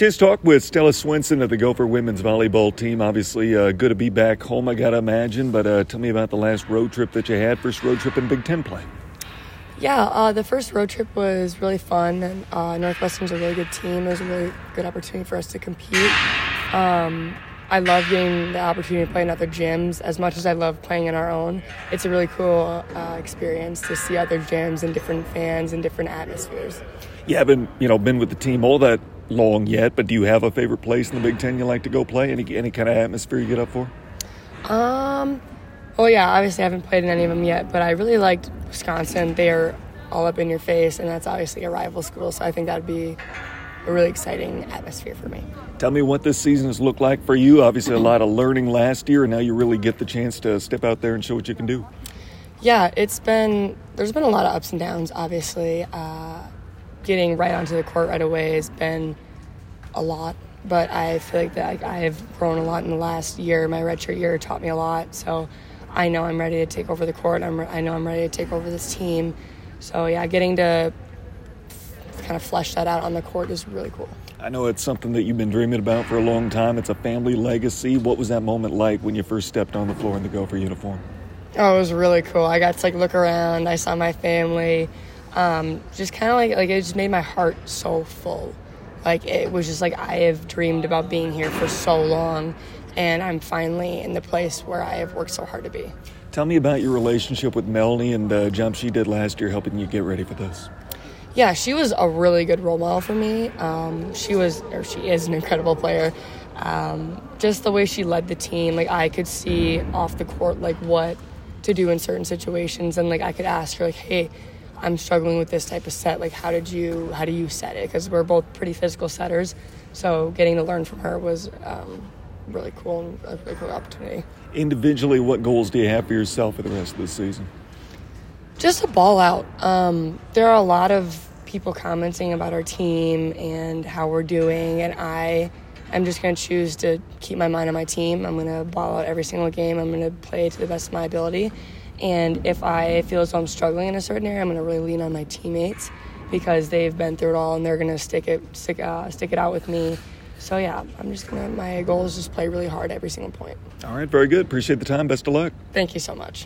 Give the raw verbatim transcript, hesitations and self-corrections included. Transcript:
Chance to talk with Stella Swenson of the Gopher women's volleyball team. Obviously, uh, good to be back home, I got to imagine. But uh, tell me about the last road trip that you had, first road trip in Big Ten play. Yeah, uh, the first road trip was really fun. And, uh, Northwestern's a really good team. It was a really good opportunity for us to compete. Um, I love getting the opportunity to play in other gyms as much as I love playing in our own. It's a really cool uh, experience to see other gyms and different fans and different atmospheres. You haven't, you know, been with the team all that long yet, but do you have a favorite place in the Big Ten you like to go play? Any any kind of atmosphere you get up for? Um, well, yeah, obviously I haven't played in any of them yet, but I really liked Wisconsin. They're all up in your face, and that's obviously a rival school, so I think that would be a really exciting atmosphere for me. Tell me what this season has looked like for you. Obviously a lot of learning last year, and now you really get the chance to step out there and show what you can do. Yeah, it's been, there's been a lot of ups and downs, obviously. Uh, getting right onto the court right away has been a lot, but I feel like that I have grown a lot in the last year. My redshirt year taught me a lot, so I know I'm ready to take over the court. I'm, I know I'm ready to take over this team. So, yeah, getting to kind of flesh that out on the court is really cool. I know it's something that you've been dreaming about for a long time. It's a family legacy. What was that moment like when you first stepped on the floor in the Gopher uniform? Oh, it was really cool. I got to, like, look around. I saw my family. Um, just kind of like, like, it just made my heart so full. Like, it was just like I have dreamed about being here for so long, and I'm finally in the place where I have worked so hard to be. Tell me about your relationship with Melanie and the jump she did last year helping you get ready for this. Yeah, she was a really good role model for me. Um, she was, or she is an incredible player. Um, just the way she led the team, like I could see off the court, like what to do in certain situations. And like I could ask her like, hey, I'm struggling with this type of set. Like, how did you, how do you set it? Because we're both pretty physical setters. So getting to learn from her was um, really cool and a really cool opportunity. Individually, what goals do you have for yourself for the rest of the season? Just a ball out. Um, there are a lot of people commenting about our team and how we're doing, and I am just going to choose to keep my mind on my team. I'm going to ball out every single game. I'm going to play to the best of my ability. And if I feel as though I'm struggling in a certain area, I'm going to really lean on my teammates because they've been through it all and they're going to stick it stick uh, stick it out with me. So, yeah, I'm just going to – my goal is just play really hard every single point. All right, very good. Appreciate the time. Best of luck. Thank you so much.